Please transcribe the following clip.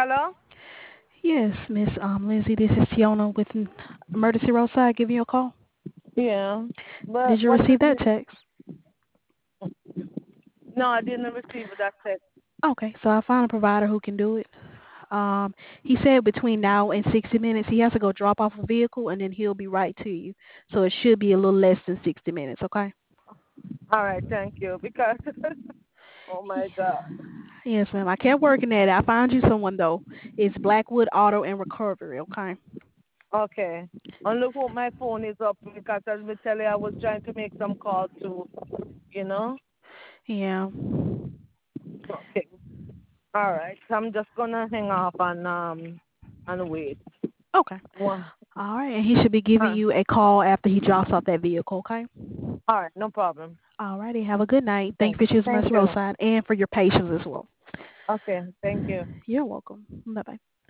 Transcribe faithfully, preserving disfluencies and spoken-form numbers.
Hello? Yes, Miss um, Lindsay, this is Tiona with N- Emergency Roadside giving you a call. Yeah. But Did you what is receive that it? text? No, I didn't receive that text. Okay, so I found a provider who can do it. Um, he said between now and sixty minutes, he has to go drop off a vehicle and then he'll be right to you. So it should be a little less than sixty minutes, okay? All right, thank you. Because, oh my God. Yes, ma'am. I kept working at it. I found you someone, though. It's Blackwood Auto and Recovery, okay? Okay. And look what my phone is up because as me tell you, I was trying to make some calls too, you know? Yeah. Okay. All right. So I'm just gonna hang up and um and wait. Okay. One. All right, and he should be All giving right. you a call after he drops off that vehicle, okay? All right, no problem. All righty. Have a good night. Thank Thank you for choosing thank Mercy you. Roadside and for your patience as well. Okay, thank you. You're welcome. Bye bye.